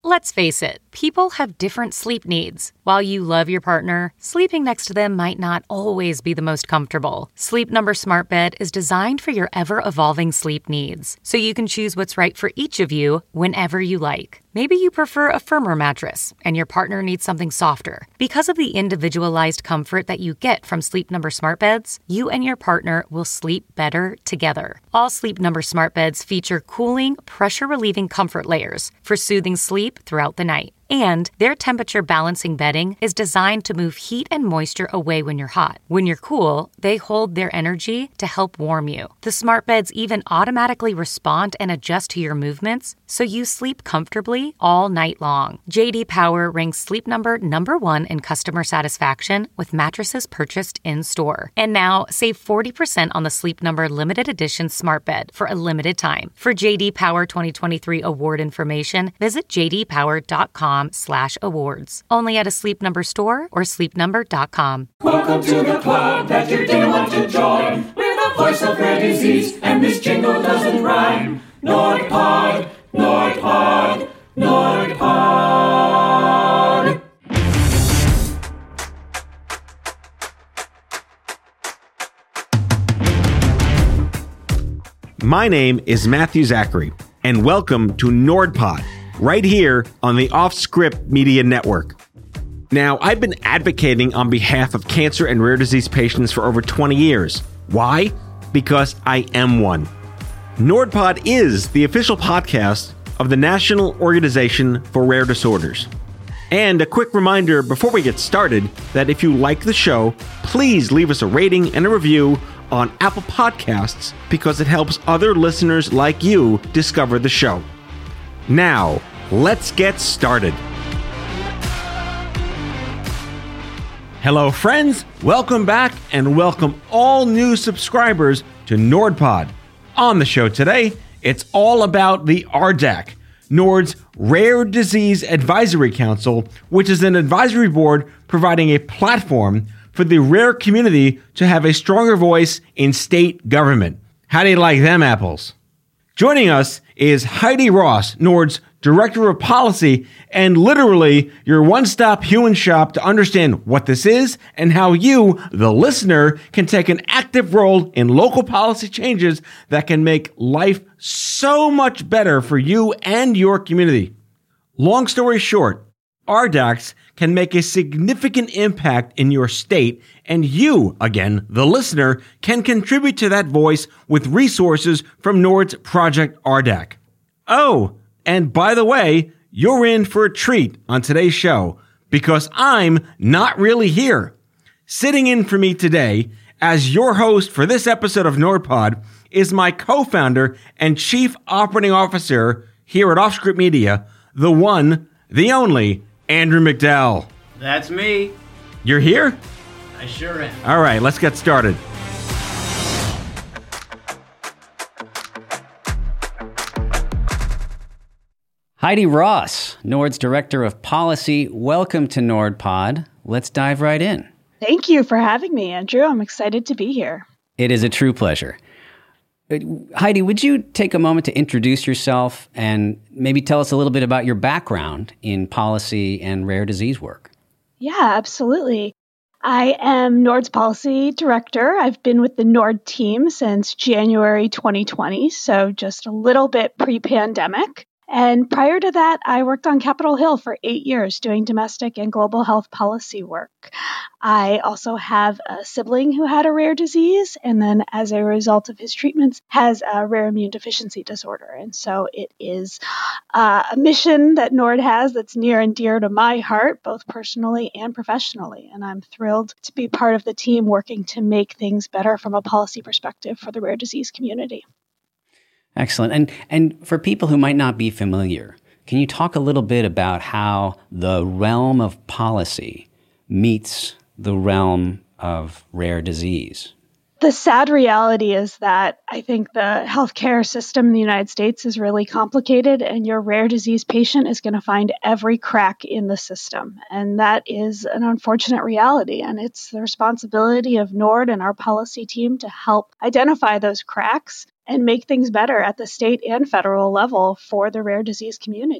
Let's face it, people have different sleep needs. While you love your partner, sleeping next to them might not always be the most comfortable. Sleep Number Smart Bed is designed for your ever-evolving sleep needs, so you can choose what's right for each of you whenever you like. Maybe you prefer a firmer mattress, and your partner needs something softer. Because of the individualized comfort that you get from Sleep Number Smart Beds, you and your partner will sleep better together. All Sleep Number Smart Beds feature cooling, pressure-relieving comfort layers for soothing sleep throughout the night. And their temperature balancing bedding is designed to move heat and moisture away when you're hot. When you're cool, they hold their energy to help warm you. The smart beds even automatically respond and adjust to your movements, so you sleep comfortably all night long. J.D. Power ranks Sleep Number #1 in customer satisfaction with mattresses purchased in-store. And now, save 40% on the Sleep Number limited edition smart bed for a limited time. For J.D. Power 2023 award information, visit jdpower.com/awards. Only at a Sleep Number store or sleepnumber.com. Welcome to the club that you didn't want to join. We're the voice of rare disease, and this jingle doesn't rhyme. NordPod, NordPod, NordPod. My name is Matthew Zachary, and welcome to NordPod, right here on the Off-Script Media Network. Now, I've been advocating on behalf of cancer and rare disease patients for over 20 years. Why? Because I am one. NordPod is the official podcast of the National Organization for Rare Disorders. And a quick reminder before we get started that if you like the show, please leave us a rating and a review on Apple Podcasts because it helps other listeners like you discover the show. Now, let's get started. Hello, friends. Welcome back and welcome all new subscribers to NordPod. On the show today, it's all about the RDAC, Nord's Rare Disease Advisory Council, which is an advisory board providing a platform for the rare community to have a stronger voice in state government. How do you like them apples? Joining us is Heidi Ross, Nord's Director of Policy, and literally your one-stop human shop to understand what this is and how you, the listener, can take an active role in local policy changes that can make life so much better for you and your community. Long story short, RDACs can make a significant impact in your state, and you, again, the listener, can contribute to that voice with resources from Nord's Project RDAC. Oh, and by the way, you're in for a treat on today's show because I'm not really here. Sitting in for me today as your host for this episode of NordPod is my co-founder and chief operating officer here at Offscript Media, the one, the only, Andrew McDowell. That's me. You're here? I sure am. All right, let's get started. Heidi Ross, Nord's Director of Policy. Welcome to NordPod. Let's dive right in. Thank you for having me, Andrew. I'm excited to be here. It is a true pleasure. Heidi, would you take a moment to introduce yourself and maybe tell us a little bit about your background in policy and rare disease work? Yeah, absolutely. I am Nord's Policy Director. I've been with the Nord team since January 2020, so just a little bit pre-pandemic. And prior to that, I worked on Capitol Hill for 8 years doing domestic and global health policy work. I also have a sibling who had a rare disease, and then as a result of his treatments, has a rare immune deficiency disorder. And so it is a mission that Nord has that's near and dear to my heart, both personally and professionally. And I'm thrilled to be part of the team working to make things better from a policy perspective for the rare disease community. Excellent. And for people who might not be familiar, can you talk a little bit about how the realm of policy meets the realm of rare disease? The sad reality is that I think the healthcare system in the United States is really complicated, and your rare disease patient is going to find every crack in the system. And that is an unfortunate reality. And it's the responsibility of Nord and our policy team to help identify those cracks and make things better at the state and federal level for the rare disease community.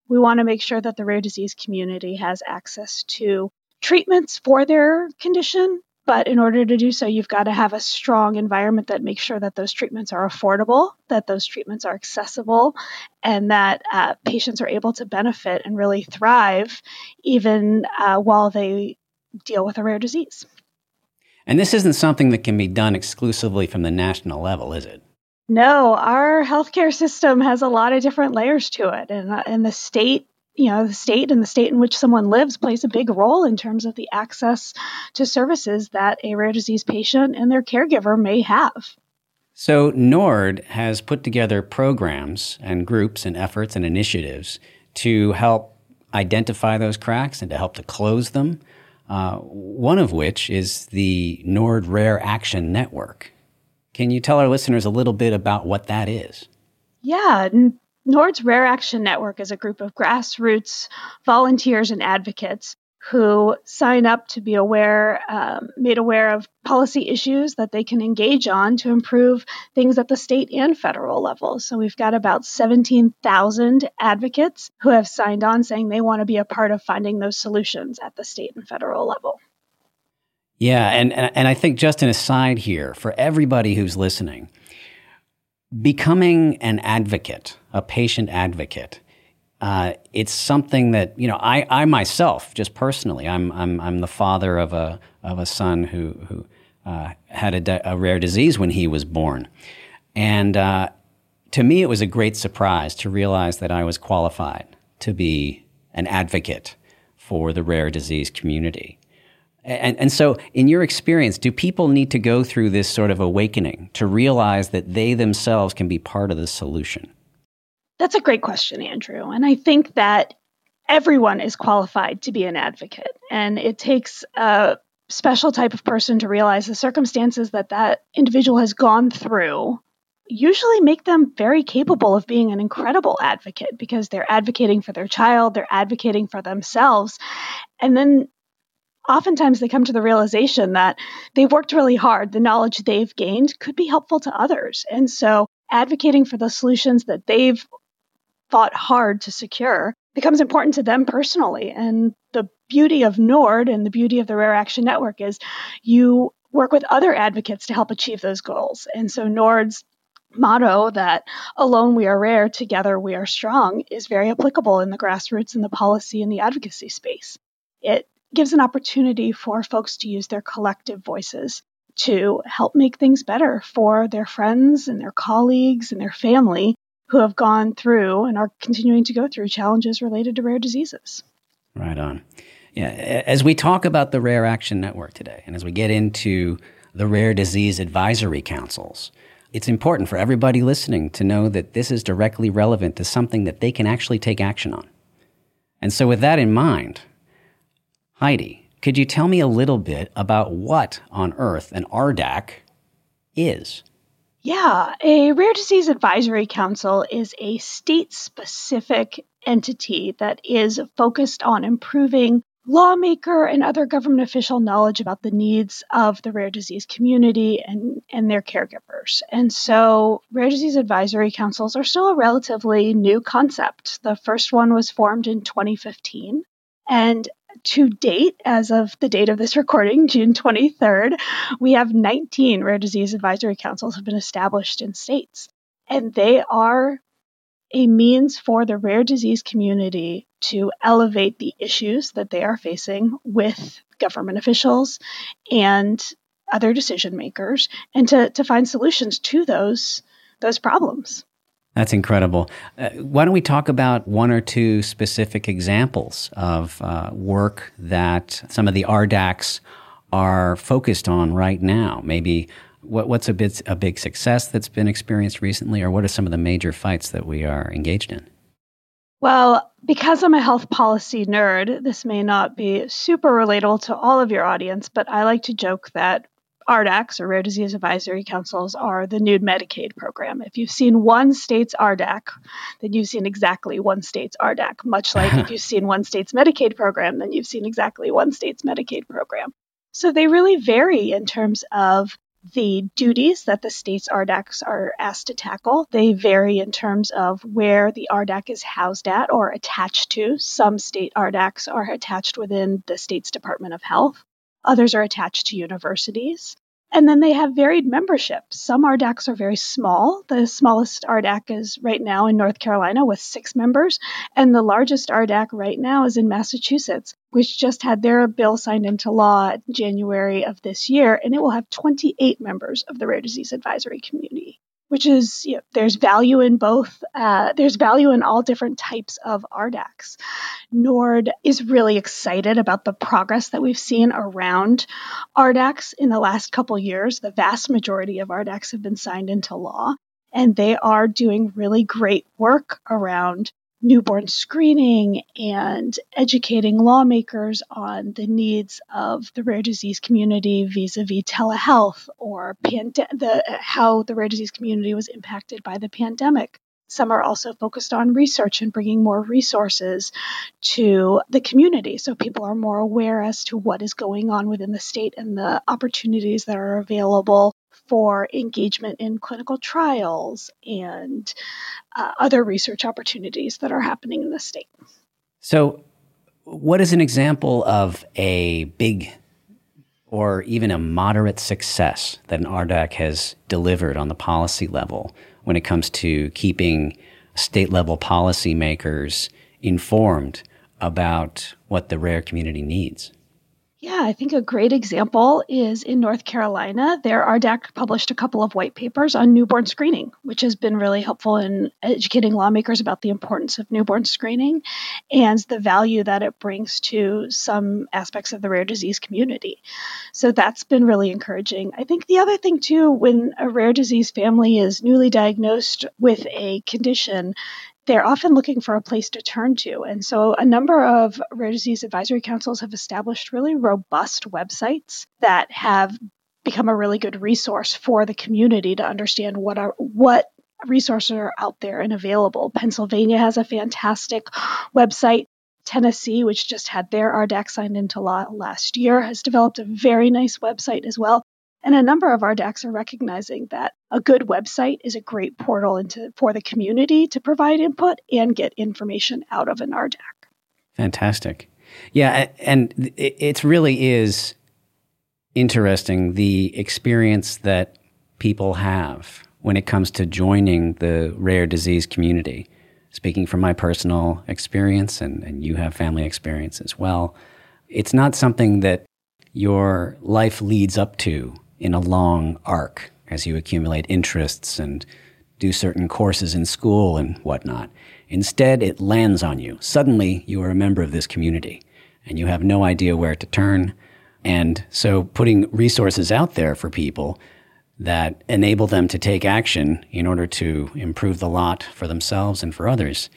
We want to make sure that the rare disease community has access to treatments for their condition. But in order to do so, you've got to have a strong environment that makes sure that those treatments are affordable, that those treatments are accessible, and that patients are able to benefit and really thrive even while they deal with a rare disease. And this isn't something that can be done exclusively from the national level, is it? No, our healthcare system has a lot of different layers to it, and the state, the state and the state in which someone lives plays a big role in terms of the access to services that a rare disease patient and their caregiver may have. So NORD has put together programs and groups and efforts and initiatives to help identify those cracks and to help to close them. One of which is the NORD Rare Action Network. Can you tell our listeners a little bit about what that is? Yeah, NORD's Rare Action Network is a group of grassroots volunteers and advocates who sign up to be made aware of policy issues that they can engage on to improve things at the state and federal level. So we've got about 17,000 advocates who have signed on saying they want to be a part of finding those solutions at the state and federal level. Yeah, and I think just an aside here, for everybody who's listening, becoming an advocate, a patient advocate, it's something that, I myself, just personally, I'm the father of a son who had a rare disease when he was born. And to me, it was a great surprise to realize that I was qualified to be an advocate for the rare disease community. And so, in your experience, do people need to go through this sort of awakening to realize that they themselves can be part of the solution? That's a great question, Andrew. And I think that everyone is qualified to be an advocate. And it takes a special type of person to realize the circumstances that individual has gone through usually make them very capable of being an incredible advocate because they're advocating for their child, they're advocating for themselves. And then oftentimes they come to the realization that they've worked really hard. The knowledge they've gained could be helpful to others. And so advocating for the solutions that they've fought hard to secure becomes important to them personally. And the beauty of NORD and the beauty of the Rare Action Network is you work with other advocates to help achieve those goals. And so NORD's motto that alone we are rare, together we are strong is very applicable in the grassroots and the policy and the advocacy space. It gives an opportunity for folks to use their collective voices to help make things better for their friends and their colleagues and their family who have gone through and are continuing to go through challenges related to rare diseases. Right on. Yeah, as we talk about the Rare Action Network today, and as we get into the Rare Disease Advisory Councils, it's important for everybody listening to know that this is directly relevant to something that they can actually take action on. And so with that in mind, Heidi, could you tell me a little bit about what on earth an RDAC is? Yeah, a Rare Disease Advisory Council is a state-specific entity that is focused on improving lawmaker and other government official knowledge about the needs of the rare disease community and their caregivers. And so Rare Disease Advisory Councils are still a relatively new concept. The first one was formed in 2015. And to date, as of the date of this recording, June 23rd, we have 19 Rare Disease Advisory Councils have been established in states. And they are a means for the rare disease community to elevate the issues that they are facing with government officials and other decision makers and to find solutions to those problems. That's incredible. Why don't we talk about one or two specific examples of work that some of the RDACs are focused on right now? Maybe what's a big success that's been experienced recently, or what are some of the major fights that we are engaged in? Well, because I'm a health policy nerd, this may not be super relatable to all of your audience, but I like to joke that RDACs, or Rare Disease Advisory Councils, are the new Medicaid program. If you've seen one state's RDAC, then you've seen exactly one state's RDAC, much like if you've seen one state's Medicaid program, then you've seen exactly one state's Medicaid program. So they really vary in terms of The duties that the state's RDACs are asked to tackle, they vary in terms of where the RDAC is housed at or attached to. Some state RDACs are attached within the state's Department of Health. Others are attached to universities. And then they have varied membership. Some RDACs are very small. The smallest RDAC is right now in North Carolina with 6 members. And the largest RDAC right now is in Massachusetts, which just had their bill signed into law in January of this year. And it will have 28 members of the Rare Disease Advisory Community, which is, there's value in both. There's value in all different types of RDACs. NORD is really excited about the progress that we've seen around RDACs in the last couple years. The vast majority of RDACs have been signed into law, and they are doing really great work around newborn screening and educating lawmakers on the needs of the rare disease community vis-a-vis telehealth or how the rare disease community was impacted by the pandemic. Some are also focused on research and bringing more resources to the community so people are more aware as to what is going on within the state and the opportunities that are available for engagement in clinical trials and other research opportunities that are happening in the state. So what is an example of a big or even a moderate success that an RDAC has delivered on the policy level when it comes to keeping state-level policymakers informed about what the rare community needs? Yeah, I think a great example is in North Carolina. Their RDAC published a couple of white papers on newborn screening, which has been really helpful in educating lawmakers about the importance of newborn screening and the value that it brings to some aspects of the rare disease community. So that's been really encouraging. I think the other thing, too, when a rare disease family is newly diagnosed with a condition, they're often looking for a place to turn to. And so a number of rare disease advisory councils have established really robust websites that have become a really good resource for the community to understand what resources are out there and available. Pennsylvania has a fantastic website. Tennessee, which just had their RDAC signed into law last year, has developed a very nice website as well. And a number of RDACs are recognizing that a good website is a great portal for the community to provide input and get information out of an RDAC. Fantastic. Yeah, and it really is interesting the experience that people have when it comes to joining the rare disease community. Speaking from my personal experience, and you have family experience as well, it's not something that your life leads up to in a long arc as you accumulate interests and do certain courses in school and whatnot. Instead, it lands on you. Suddenly, you are a member of this community, and you have no idea where to turn. And so putting resources out there for people that enable them to take action in order to improve the lot for themselves and for others,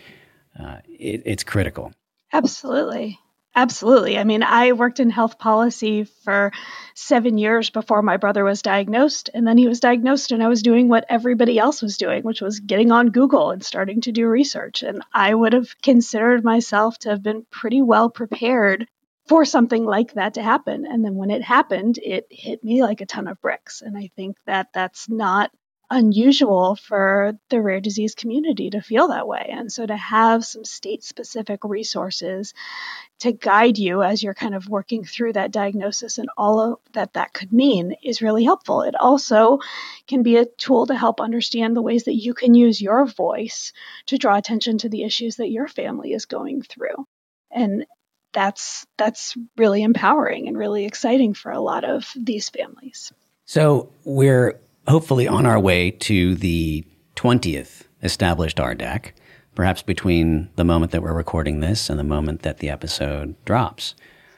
it's critical. Absolutely. Absolutely. I mean, I worked in health policy for 7 years before my brother was diagnosed. And then he was diagnosed and I was doing what everybody else was doing, which was getting on Google and starting to do research. And I would have considered myself to have been pretty well prepared for something like that to happen. And then when it happened, it hit me like a ton of bricks. And I think that that's not unusual for the rare disease community to feel that way. And so to have some state-specific resources to guide you as you're kind of working through that diagnosis and all of that could mean is really helpful. It also can be a tool to help understand the ways that you can use your voice to draw attention to the issues that your family is going through. And that's really empowering and really exciting for a lot of these families. So we're hopefully on our way to the 20th established RDAC, perhaps between the moment that we're recording this and the moment that the episode drops.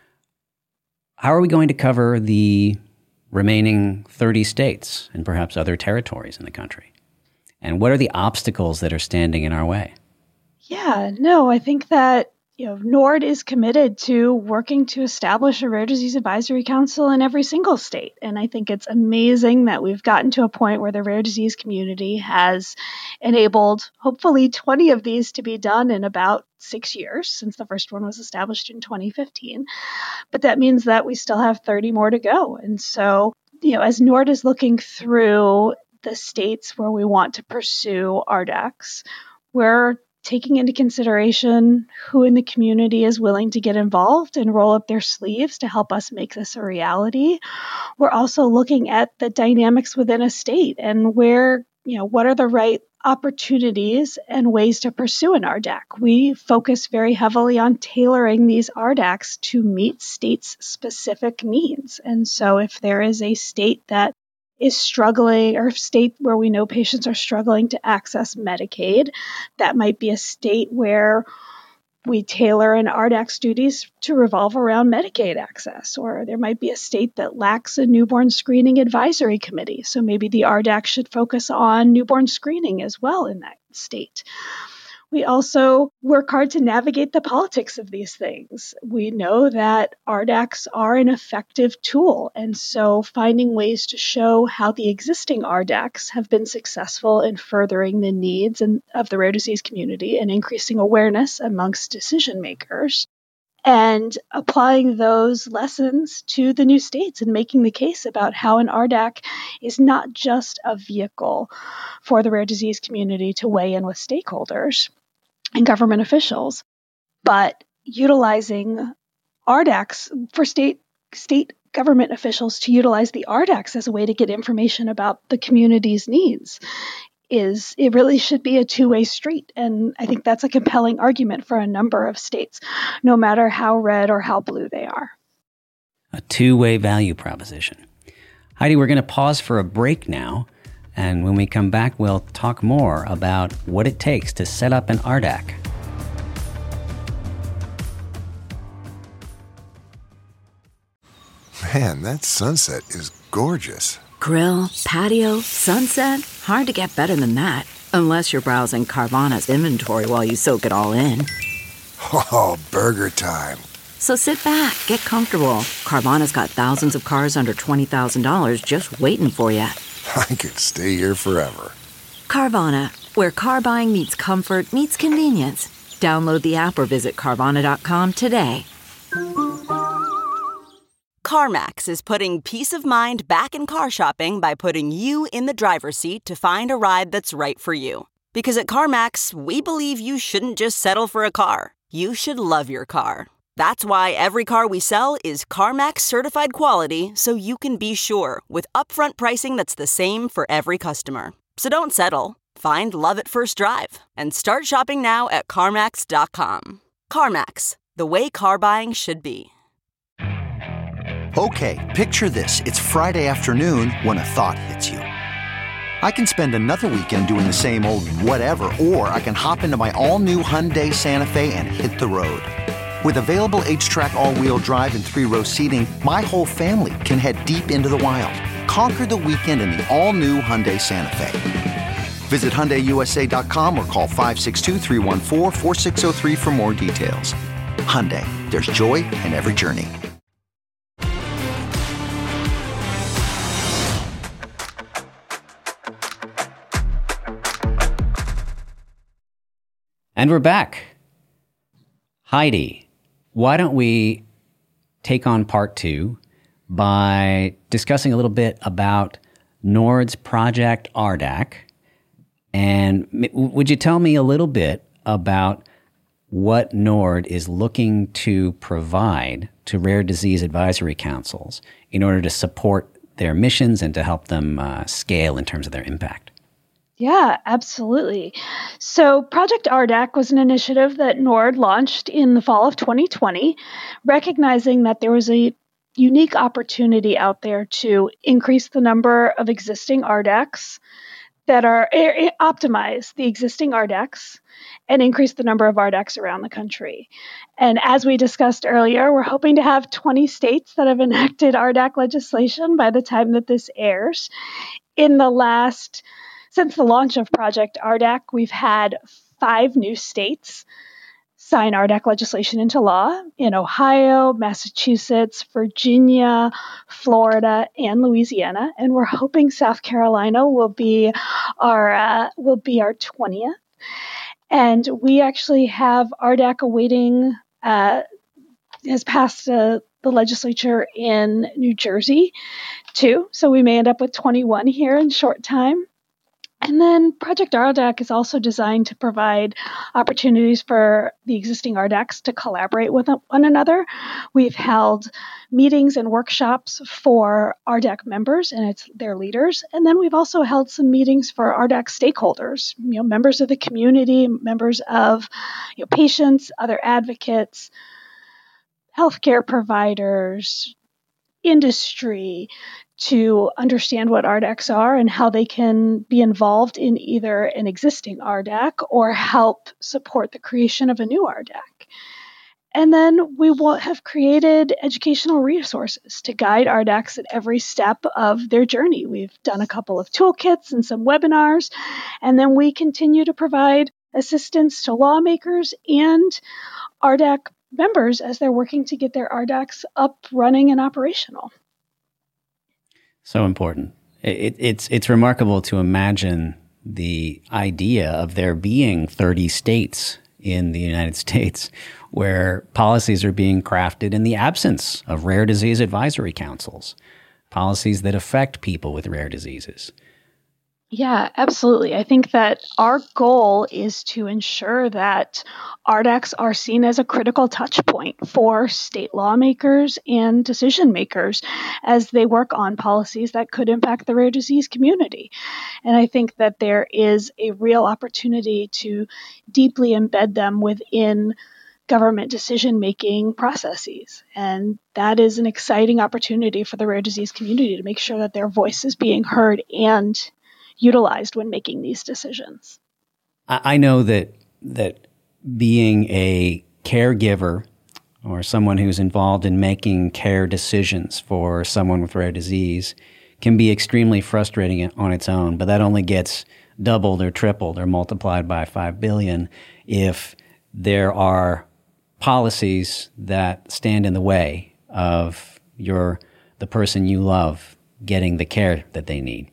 How are we going to cover the remaining 30 states and perhaps other territories in the country? And what are the obstacles that are standing in our way? Yeah, no, I think that NORD is committed to working to establish a rare disease advisory council in every single state. And I think it's amazing that we've gotten to a point where the rare disease community has enabled hopefully 20 of these to be done in about 6 years, since the first one was established in 2015. But that means that we still have 30 more to go. And so as NORD is looking through the states where we want to pursue RDACs, we're taking into consideration who in the community is willing to get involved and roll up their sleeves to help us make this a reality. We're also looking at the dynamics within a state and where, what are the right opportunities and ways to pursue an RDAC. We focus very heavily on tailoring these RDACs to meet states' specific needs. And so if there is a state that is struggling, or state where we know patients are struggling to access Medicaid, that might be a state where we tailor an RDAC's duties to revolve around Medicaid access. Or there might be a state that lacks a newborn screening advisory committee. So maybe the RDAC should focus on newborn screening as well in that state. We also work hard to navigate the politics of these things. We know that RDACs are an effective tool, and so finding ways to show how the existing RDACs have been successful in furthering the needs of the rare disease community and increasing awareness amongst decision makers, and applying those lessons to the new states and making the case about how an RDAC is not just a vehicle for the rare disease community to weigh in with stakeholders and government officials, but utilizing RDACs for state government officials to utilize the RDACs as a way to get information about the community's needs. It really should be a two-way street. And I think that's a compelling argument for a number of states, no matter how red or how blue they are. A two-way value proposition. Heidi, we're going to pause for a break now. And when we come back, we'll talk more about what it takes to set up an RDAC. Man, that sunset is gorgeous. Grill, patio, sunset. Hard to get better than that. Unless you're browsing Carvana's inventory while you soak it all in. Oh, burger time. So sit back, get comfortable. Carvana's got thousands of cars under $20,000 just waiting for you. I could stay here forever. Carvana, where car buying meets comfort, meets convenience. Download the app or visit Carvana.com today. CarMax is putting peace of mind back in car shopping by putting you in the driver's seat to find a ride that's right for you. Because at CarMax, we believe you shouldn't just settle for a car. You should love your car. That's why every car we sell is CarMax certified quality, so you can be sure with upfront pricing that's the same for every customer. So don't settle. Find love at first drive and start shopping now at CarMax.com. CarMax, the way car buying should be. Okay, picture this. It's Friday afternoon when a thought hits you. I can spend another weekend doing the same old whatever, or I can hop into my all-new Hyundai Santa Fe and hit the road. With available H-Track all-wheel drive and 3-row seating, my whole family can head deep into the wild. Conquer the weekend in the all-new Hyundai Santa Fe. Visit HyundaiUSA.com or call 562-314-4603 for more details. Hyundai, there's joy in every journey. And we're back. Heidi, why don't we take on part two by discussing a little bit about NORD's Project RDAC. And would you tell me a little bit about what NORD is looking to provide to rare disease advisory councils in order to support their missions and to help them scale in terms of their impact? Yeah, absolutely. So Project RDAC was an initiative that NORD launched in the fall of 2020, recognizing that there was a unique opportunity out there to increase the number of existing RDACs that are optimize the existing RDACs and increase the number of RDACs around the country. And as we discussed earlier, we're hoping to have 20 states that have enacted RDAC legislation by the time that this airs. Since the launch of Project RDAC, we've had 5 new states sign RDAC legislation into law in Ohio, Massachusetts, Virginia, Florida, and Louisiana. And we're hoping South Carolina will be our 20th. And we actually have RDAC awaiting, has passed the legislature in New Jersey 2, so we may end up with 21 here in short time. And then Project RDAC is also designed to provide opportunities for the existing RDACs to collaborate with one another. We've held meetings and workshops for RDAC members and their leaders. And then we've also held some meetings for RDAC stakeholders, members of the community, members of patients, other advocates, healthcare providers, industry, to understand what RDACs are and how they can be involved in either an existing RDAC or help support the creation of a new RDAC. And then we will have created educational resources to guide RDACs at every step of their journey. We've done a couple of toolkits and some webinars, and then we continue to provide assistance to lawmakers and RDAC members as they're working to get their RDACs up, running, and operational. So important. It's remarkable to imagine the idea of there being 30 states in the United States where policies are being crafted in the absence of rare disease advisory councils, policies that affect people with rare diseases. Yeah, absolutely. I think that our goal is to ensure that RDACs are seen as a critical touch point for state lawmakers and decision makers as they work on policies that could impact the rare disease community. And I think that there is a real opportunity to deeply embed them within government decision-making processes. And that is an exciting opportunity for the rare disease community to make sure that their voice is being heard and utilized when making these decisions. I know that being a caregiver or someone who's involved in making care decisions for someone with rare disease can be extremely frustrating on its own, but that only gets doubled or tripled or multiplied by 5 billion if there are policies that stand in the way of the person you love getting the care that they need.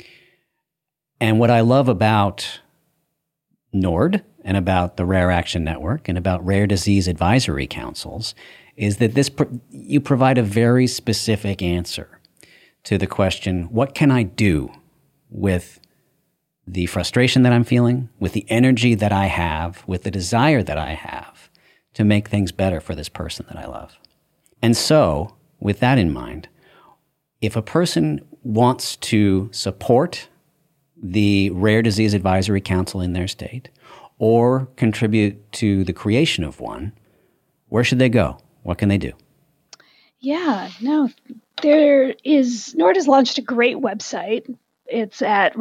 And what I love about NORD and about the Rare Action Network and about rare disease advisory councils is that you provide a very specific answer to the question, what can I do with the frustration that I'm feeling, with the energy that I have, with the desire that I have to make things better for this person that I love? And so, with that in mind, if a person wants to support the Rare Disease Advisory Council in their state or contribute to the creation of one, where should they go? What can they do? Yeah, no, NORD has launched a great website. It's at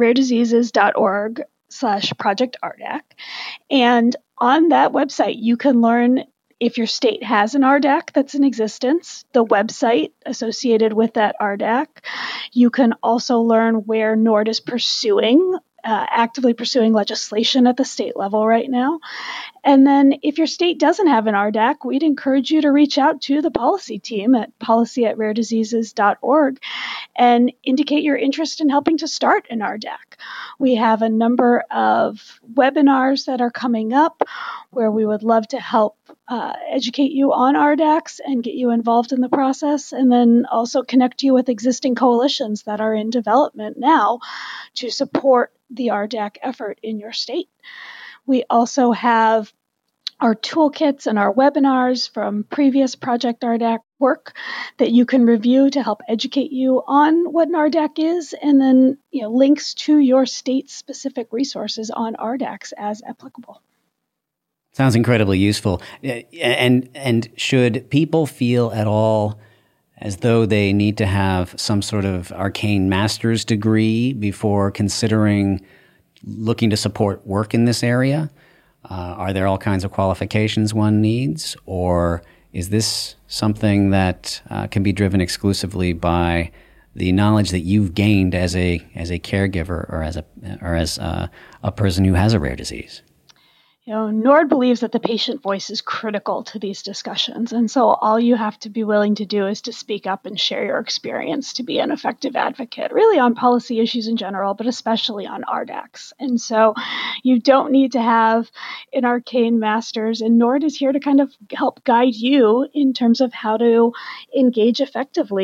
rarediseases.org/Project RDAC. And on that website, you can learn if your state has an RDAC that's in existence, the website associated with that RDAC. You can also learn where NORD is actively pursuing legislation at the state level right now. And then if your state doesn't have an RDAC, we'd encourage you to reach out to the policy team at policy@rarediseases.org and indicate your interest in helping to start an RDAC. We have a number of webinars that are coming up where we would love to help educate you on RDACs and get you involved in the process, and then also connect you with existing coalitions that are in development now to support the RDAC effort in your state. We also have our toolkits and our webinars from previous Project RDAC work that you can review to help educate you on what an RDAC is, and then links to your state-specific resources on RDACs as applicable. Sounds incredibly useful. And should people feel at all as though they need to have some sort of arcane master's degree before considering looking to support work in this area? Are there all kinds of qualifications one needs? Or is this something that can be driven exclusively by the knowledge that you've gained as a caregiver or as a person who has a rare disease? NORD believes that the patient voice is critical to these discussions. And so all you have to be willing to do is to speak up and share your experience to be an effective advocate, really on policy issues in general, but especially on RDACs. And so you don't need to have an arcane master's, and NORD is here to kind of help guide you in terms of how to engage effectively and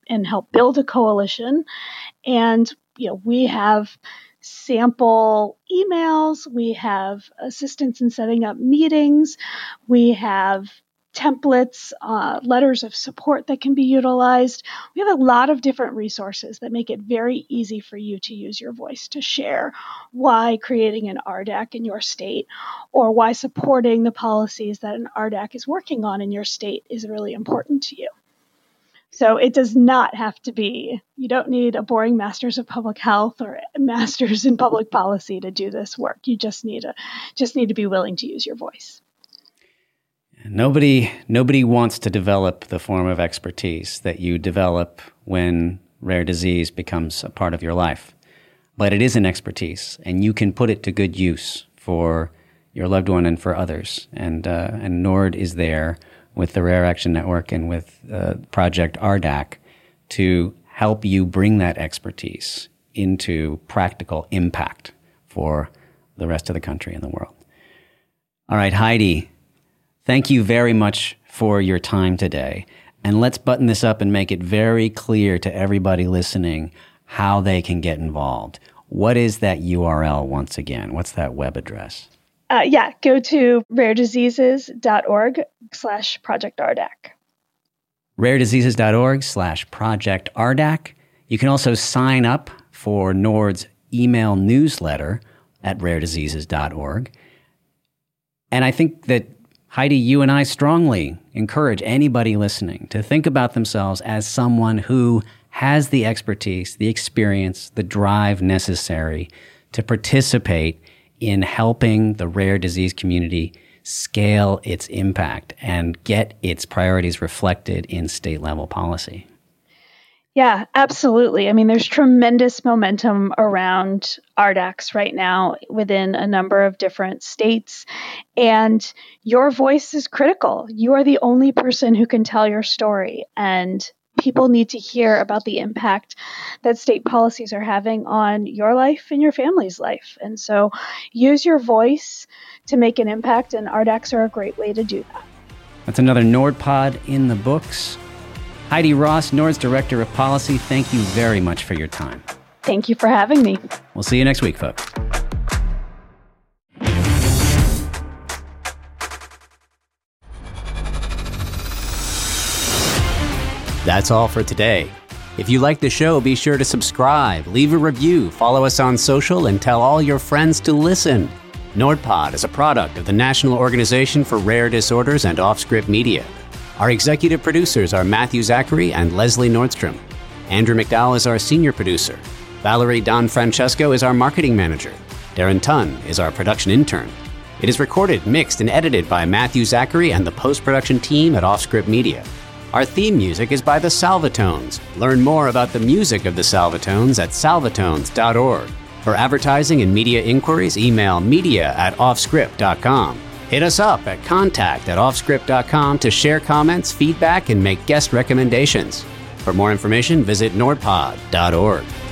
and help build a coalition. And we have sample emails, we have assistance in setting up meetings, we have templates, letters of support that can be utilized. We have a lot of different resources that make it very easy for you to use your voice to share why creating an RDAC in your state or why supporting the policies that an RDAC is working on in your state is really important to you. So it does not have to be, you don't need a boring master's of public health or a master's in public policy to do this work. You just need to be willing to use your voice. Nobody wants to develop the form of expertise that you develop when rare disease becomes a part of your life. But it is an expertise, and you can put it to good use for your loved one and for others. And NORD is there with the Rare Action Network and with Project RDAC to help you bring that expertise into practical impact for the rest of the country and the world. All right, Heidi, thank you very much for your time today. And let's button this up and make it very clear to everybody listening how they can get involved. What is that URL once again? What's that web address? Go to rarediseases.org/Project RDAC. rarediseases.org/Project RDAC. You can also sign up for NORD's email newsletter at rarediseases.org. And I think that, Heidi, you and I strongly encourage anybody listening to think about themselves as someone who has the expertise, the experience, the drive necessary to participate in helping the rare disease community scale its impact and get its priorities reflected in state-level policy. Yeah, absolutely. I mean, there's tremendous momentum around RDACs right now within a number of different states, and your voice is critical. You are the only person who can tell your story, and people need to hear about the impact that state policies are having on your life and your family's life. And so use your voice to make an impact, and RDACs are a great way to do that. That's another NORDPod in the books. Heidi Ross, NORD's Director of Policy, thank you very much for your time. Thank you for having me. We'll see you next week, folks. That's all for today. If you like the show, be sure to subscribe, leave a review, follow us on social, and tell all your friends to listen. NORDPod is a product of the National Organization for Rare Disorders and Offscript Media. Our executive producers are Matthew Zachary and Leslie Nordstrom. Andrew McDowell is our senior producer. Valerie Don Francesco is our marketing manager. Darren Tunn is our production intern. It is recorded, mixed, and edited by Matthew Zachary and the post-production team at Offscript Media. Our theme music is by the Salvatones. Learn more about the music of the Salvatones at salvatones.org. For advertising and media inquiries, email media@offscript.com. Hit us up at contact@offscript.com to share comments, feedback, and make guest recommendations. For more information, visit nordpod.org.